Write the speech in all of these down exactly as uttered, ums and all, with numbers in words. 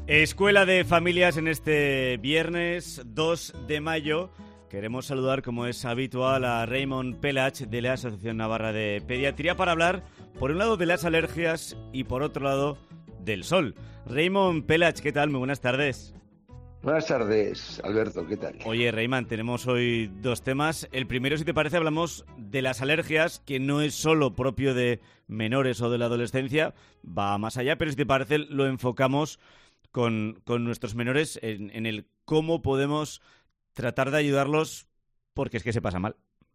Escuela de Familias en este viernes dos de mayo. Queremos saludar, como es habitual, a Raymond Pelach de la Asociación Navarra de Pediatría para hablar, por un lado, de las alergias y, por otro lado, del sol. Raymond Pelach, ¿qué tal? Muy buenas tardes. Buenas tardes, Alberto, ¿qué tal? Oye, Raymond, tenemos hoy dos temas. El primero, si te parece, hablamos de las alergias, que no es solo propio de menores o de la adolescencia, va más allá, pero si te parece, lo enfocamos con, con nuestros menores en, en el cómo podemos tratar de ayudarlos, porque es que se pasa mal.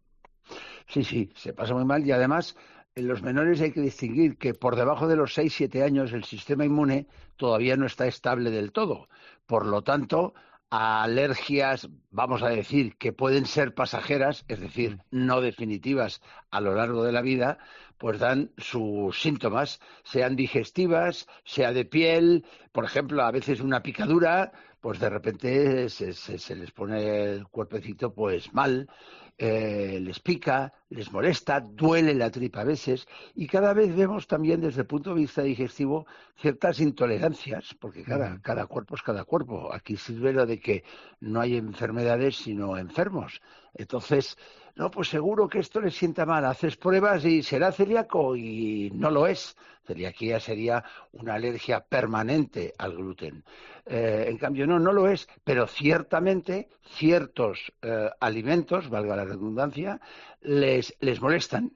Sí, sí, se pasa muy mal y además en los menores hay que distinguir que por debajo de los seis siete años el sistema inmune todavía no está estable del todo. Por lo tanto, a alergias, vamos a decir, que pueden ser pasajeras, es decir, no definitivas a lo largo de la vida, pues dan sus síntomas, sean digestivas, sea de piel, por ejemplo, a veces una picadura, pues de repente se, se, se les pone el cuerpecito pues mal, eh, les pica, les molesta, duele la tripa a veces, y cada vez vemos también desde el punto de vista digestivo ciertas intolerancias, porque cada, cada cuerpo es cada cuerpo. Aquí sirve lo de que no hay enfermedades sino enfermos. Entonces, no, pues seguro que esto le sienta mal. Haces pruebas y será celíaco y no lo es. Celiaquía sería una alergia permanente al gluten. Eh, en cambio, no, no lo es, pero ciertamente ciertos eh, alimentos, valga la redundancia, les, les molestan,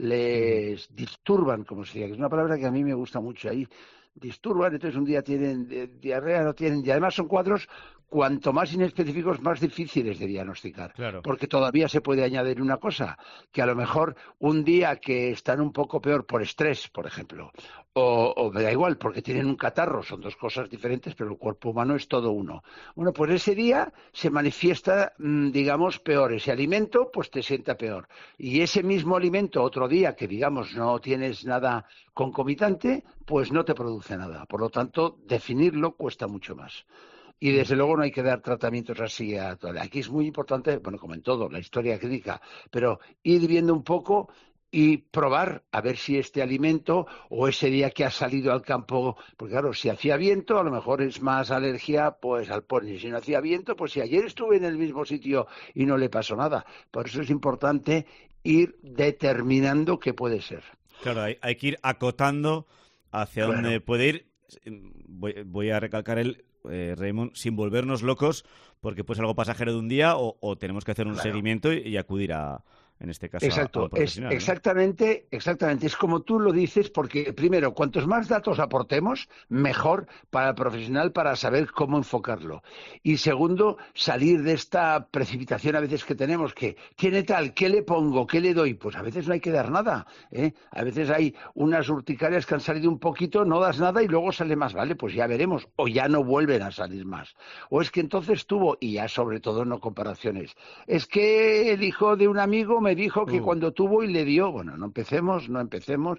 les disturban, como se dice, que es una palabra que a mí me gusta mucho ahí. Disturban, entonces un día tienen eh, diarrea, no tienen, y además son cuadros cuanto más inespecíficos, más difíciles de diagnosticar, Claro. porque todavía se puede añadir una cosa, que a lo mejor un día que están un poco peor por estrés, por ejemplo, o, o me da igual, porque tienen un catarro, son dos cosas diferentes, pero el cuerpo humano es todo uno. Bueno, pues ese día se manifiesta, digamos, peor, ese alimento, pues te sienta peor. Y ese mismo alimento, otro día que, digamos, no tienes nada concomitante, pues no te produce nada. Por lo tanto, definirlo cuesta mucho más. Y desde luego no hay que dar tratamientos así a todo. Aquí es muy importante, bueno, como en todo, la historia clínica, pero ir viendo un poco y probar a ver si este alimento o ese día que ha salido al campo, porque claro, si hacía viento, a lo mejor es más alergia pues al polen. Si no hacía viento, pues si ayer estuve en el mismo sitio y no le pasó nada. Por eso es importante ir determinando qué puede ser. Claro, hay, hay que ir acotando hacia Claro. dónde puede ir. Voy, voy a recalcar el eh, Raymond, sin volvernos locos, porque pues algo pasajero de un día o, o tenemos que hacer un Claro. seguimiento y, y acudir a, en este caso, Exacto, a, a un es profesional, ¿no? exactamente, exactamente, es como tú lo dices, porque primero, cuantos más datos aportemos, mejor para el profesional para saber cómo enfocarlo. Y segundo, salir de esta precipitación a veces que tenemos, que tiene tal, ¿qué le pongo? ¿Qué le doy? Pues a veces no hay que dar nada, ¿eh? A veces hay unas urticarias que han salido un poquito, no das nada y luego sale más, vale, pues ya veremos, o ya no vuelven a salir más. O es que entonces tuvo, y ya sobre todo no comparaciones, es que el hijo de un amigo me dijo que Uh. cuando tuvo y le dio, bueno, no empecemos, no empecemos.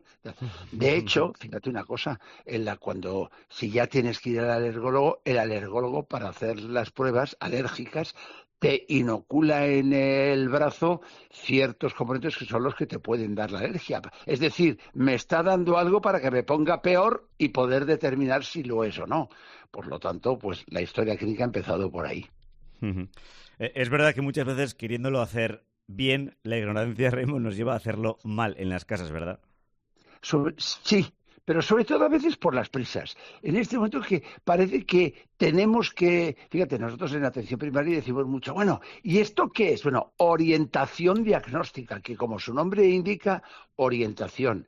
De hecho, fíjate una cosa, en la cuando si ya tienes que ir al alergólogo, el alergólogo para hacer las pruebas alérgicas te inocula en el brazo ciertos componentes que son los que te pueden dar la alergia. Es decir, me está dando algo para que me ponga peor y poder determinar si lo es o no. Por lo tanto, pues la historia clínica ha empezado por ahí. Uh-huh. Es verdad que muchas veces, queriéndolo hacer bien, la ignorancia, Raymond, nos lleva a hacerlo mal en las casas, ¿verdad? Sobre, sí, pero sobre todo a veces por las prisas. En este momento que parece que tenemos que, fíjate, nosotros en atención primaria decimos mucho, bueno, ¿y esto qué es? Bueno, orientación diagnóstica, que como su nombre indica, orientación.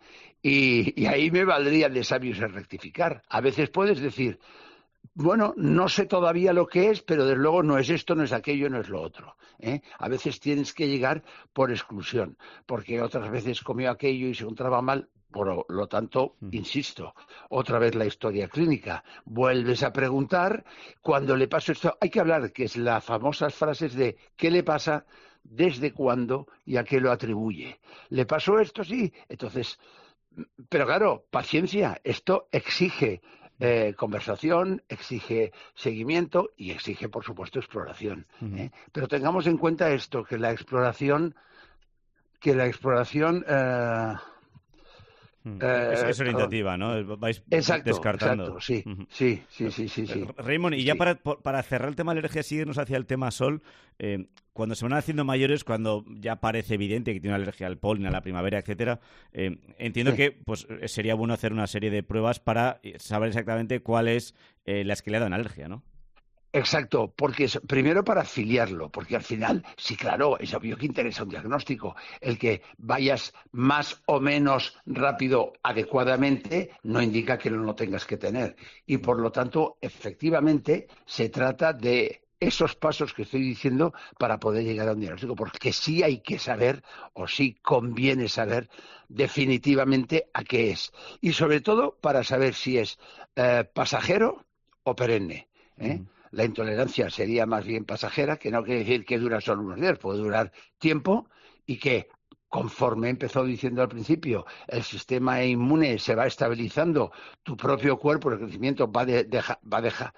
Y, y ahí me valdría de sabios el rectificar. A veces puedes decir, bueno, no sé todavía lo que es, pero desde luego no es esto, no es aquello, no es lo otro, ¿eh? A veces tienes que llegar por exclusión, porque otras veces comió aquello y se encontraba mal. Por lo tanto, insisto, otra vez la historia clínica. Vuelves a preguntar, cuando le pasó esto, hay que hablar, que es las famosas frases de ¿qué le pasa? ¿Desde cuándo? ¿Y a qué lo atribuye? ¿Le pasó esto? Sí. Entonces, pero claro, paciencia, esto exige eh, conversación, exige seguimiento y exige, por supuesto, exploración, ¿eh? Pero tengamos en cuenta esto, que la exploración, que la exploración... Eh, Eh, es, es orientativa, ¿no? Vais exacto, descartando. Exacto, sí, uh-huh. sí, sí, sí, sí, sí. Raymond, y sí. ya para, para cerrar el tema de alergia, síguenos hacia el tema sol. Eh, cuando se van haciendo mayores, cuando ya parece evidente que tiene una alergia al polen, a la primavera, etcétera, eh, entiendo sí. que pues sería bueno hacer una serie de pruebas para saber exactamente cuál es eh, las que le dan alergia, ¿no? Exacto, porque es, primero para afiliarlo, porque al final, sí, claro, es obvio que interesa un diagnóstico. El que vayas más o menos rápido adecuadamente no indica que no lo tengas que tener. Y por lo tanto, efectivamente, se trata de esos pasos que estoy diciendo para poder llegar a un diagnóstico, porque sí hay que saber, o sí conviene saber definitivamente a qué es. Y sobre todo para saber si es eh, pasajero o perenne, ¿eh? Mm. La intolerancia sería más bien pasajera, que no quiere decir que dura solo unos días, puede durar tiempo y que, conforme empezó diciendo al principio, el sistema inmune se va estabilizando, tu propio cuerpo, el crecimiento va de, deja, va deja,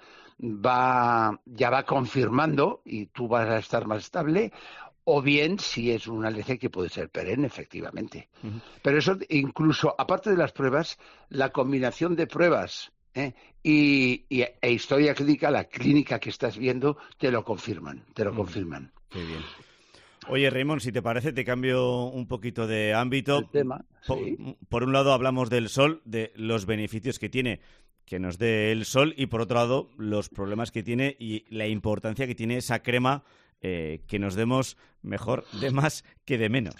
va ya va confirmando y tú vas a estar más estable, o bien si es una alergia que puede ser perenne, efectivamente. Uh-huh. Pero eso incluso, aparte de las pruebas, la combinación de pruebas ¿Eh? Y, y e historia clínica, la clínica que estás viendo, te lo confirman, te lo mm. confirman. Qué bien. Oye, Raymond, si te parece, te cambio un poquito de ámbito. El tema, por, sí. por un lado hablamos del sol, de los beneficios que tiene que nos dé el sol, y por otro lado los problemas que tiene y la importancia que tiene esa crema eh, que nos demos mejor de más que de menos.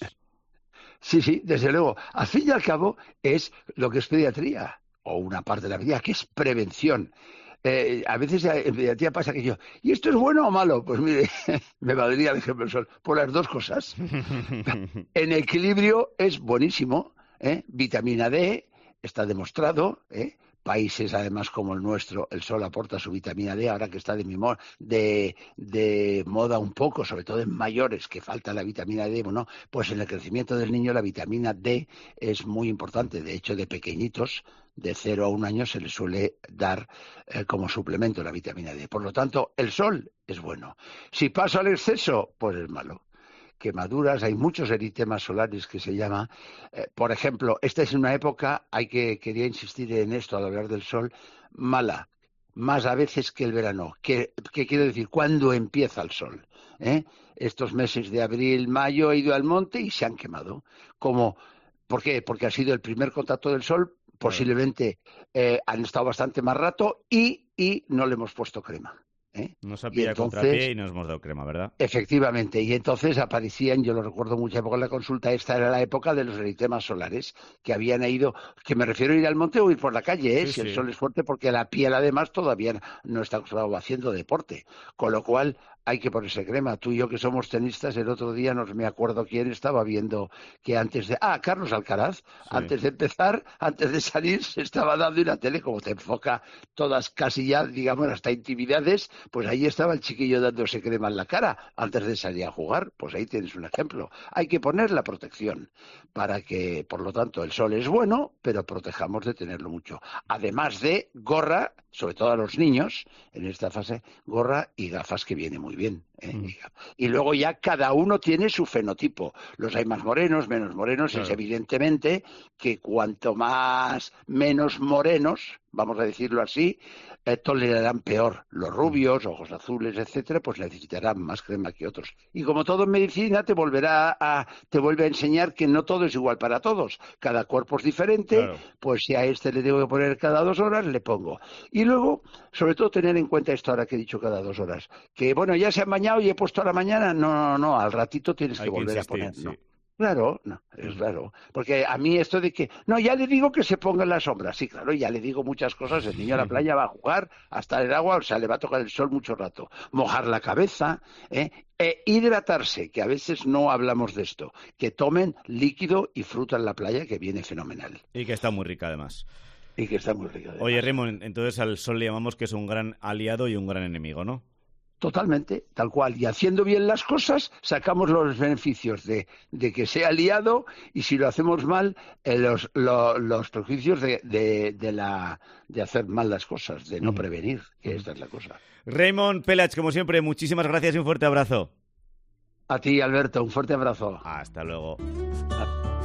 Sí, sí, desde luego. Al fin y al cabo es lo que es pediatría, o una parte de la vida, que es prevención. Eh, a veces en pediatría pasa que yo, ¿y esto es bueno o malo? Pues mire, me valdría el ejemplo del sol, por las dos cosas. En equilibrio es buenísimo, ¿eh? Vitamina D, está demostrado, ¿eh? Países además como el nuestro, el sol aporta su vitamina D, ahora que está de, de, de moda un poco, sobre todo en mayores, que falta la vitamina D, bueno, pues en el crecimiento del niño la vitamina D es muy importante. De hecho, de pequeñitos, de cero a un año, se les suele dar eh, como suplemento la vitamina D. Por lo tanto, el sol es bueno. Si pasa al exceso, pues es malo. Quemaduras, hay muchos eritemas solares que se llama. Eh, por ejemplo, esta es una época, hay que quería insistir en esto al hablar del sol, mala, más a veces que el verano. ¿Qué, qué quiero decir? ¿Cuándo empieza el sol? ¿Eh? Estos meses de abril, mayo, he ido al monte y se han quemado. Como, ¿por qué? Porque ha sido el primer contacto del sol, posiblemente eh, han estado bastante más rato y, y no le hemos puesto crema. ¿Eh? Nos ha pillado contrapié y nos hemos dado crema, ¿verdad? Efectivamente, y entonces aparecían, yo lo recuerdo mucha época en la consulta, esta era la época de los eritemas solares, que habían ido, que me refiero a ir al monte o ir por la calle, ¿eh? Sí, si sí. El sol es fuerte, porque la piel además todavía no está acostumbrado haciendo deporte, con lo cual hay que ponerse crema. Tú y yo que somos tenistas, el otro día no me acuerdo quién estaba viendo que antes de... Ah, Carlos Alcaraz, sí. antes de empezar, antes de salir, se estaba dando en la tele, como te enfoca todas casi ya, digamos, hasta intimidades, pues ahí estaba el chiquillo dándose crema en la cara antes de salir a jugar. Pues ahí tienes un ejemplo. Hay que poner la protección para que, por lo tanto, el sol es bueno, pero protejamos de tenerlo mucho. Además de gorra, sobre todo a los niños, en esta fase, gorra y gafas, que viene muy bien. ¿eh? Mm. Y luego ya cada uno tiene su fenotipo. Los hay más morenos, menos morenos. Claro. Es evidentemente que cuanto más menos morenos, vamos a decirlo así, eh, tolerarán peor. Los rubios, ojos azules, etcétera, pues necesitarán más crema que otros. Y como todo en medicina, te volverá a, te vuelve a enseñar que no todo es igual para todos. Cada cuerpo es diferente, claro. Pues si a este le tengo que poner cada dos horas, le pongo. Y luego, sobre todo, tener en cuenta esto ahora que he dicho cada dos horas. Que, bueno, ya se han bañado y he puesto a la mañana. No, no, no, al ratito tienes que, que volver insistir, a poner, ¿no? Sí. Claro, no, es raro. Porque a mí esto de que, no, ya le digo que se ponga en la sombra. Sí, claro, ya le digo muchas cosas. El niño a la playa va a jugar, a estar en el agua, o sea, le va a tocar el sol mucho rato. Mojar la cabeza, ¿eh? E hidratarse, que a veces no hablamos de esto. Que tomen líquido y fruta en la playa, que viene fenomenal. Y que está muy rica, además. Y que está muy rica, además. Oye, Raymond, entonces al sol le llamamos que es un gran aliado y un gran enemigo, ¿no? Totalmente, tal cual. Y haciendo bien las cosas, sacamos los beneficios de, de que sea aliado, y si lo hacemos mal, eh, los, lo, los prejuicios de, de, de, la, de hacer mal las cosas, de no prevenir, que esta es la cosa. Raymond Pelach, como siempre, muchísimas gracias y un fuerte abrazo. A ti, Alberto, un fuerte abrazo. Hasta luego. Hasta